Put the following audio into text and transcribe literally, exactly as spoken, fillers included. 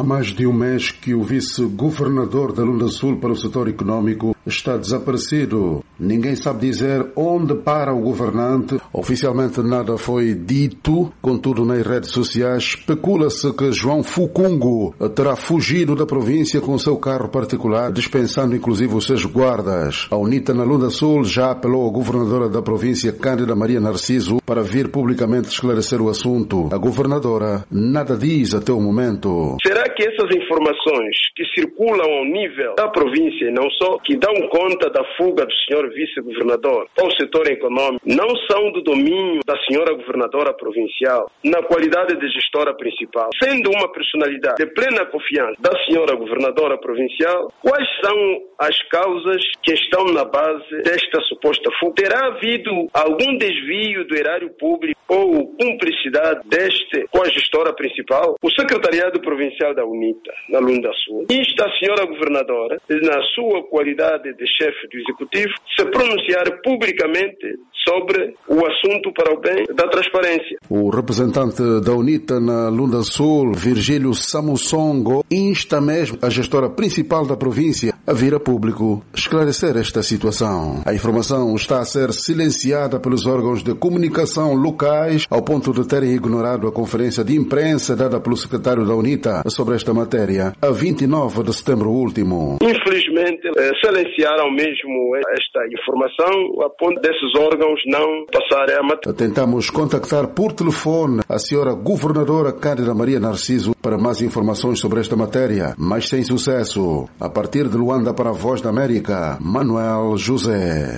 Há mais de um mês que o vice-governador da Lunda Sul para o setor econômico está desaparecido. Ninguém sabe dizer onde para o governante. Oficialmente nada foi dito, contudo nas redes sociais especula-se que João Fucungo terá fugido da província com seu carro particular, dispensando inclusive os seus guardas. A UNITA na Lunda Sul já apelou à governadora da província, Cândida Maria Narciso, para vir publicamente esclarecer o assunto. A governadora nada diz até o momento. Será que essas informações que circulam ao nível da província, não só, que dão conta da fuga do senhor vice-governador ao setor econômico, não são do domínio da senhora governadora provincial, na qualidade de gestora principal? Sendo uma personalidade de plena confiança da senhora governadora provincial, quais são as causas que estão na base desta suposta fuga? Terá havido algum desvio do erário público ou cumplicidade deste com a gestora principal? O secretariado provincial da UNITA, na Lunda Sul, insta a senhora governadora, na sua qualidade de chefe do executivo, se pronunciar publicamente sobre o assunto para o bem da transparência. O representante da UNITA na Lunda Sul, Virgílio Samussongo, insta mesmo a gestora principal da província a vir a público esclarecer esta situação. A informação está a ser silenciada pelos órgãos de comunicação locais, ao ponto de terem ignorado a conferência de imprensa dada pelo secretário da UNITA sobre esta matéria, a vinte e nove de setembro último. Infelizmente, silenciaram mesmo esta informação, a ponto desses órgãos não passarem a matéria. Tentamos contactar por telefone a senhora governadora Cândida Maria Narciso para mais informações sobre esta matéria, mas sem sucesso. A partir de Luanda para a Voz da América, Manuel José.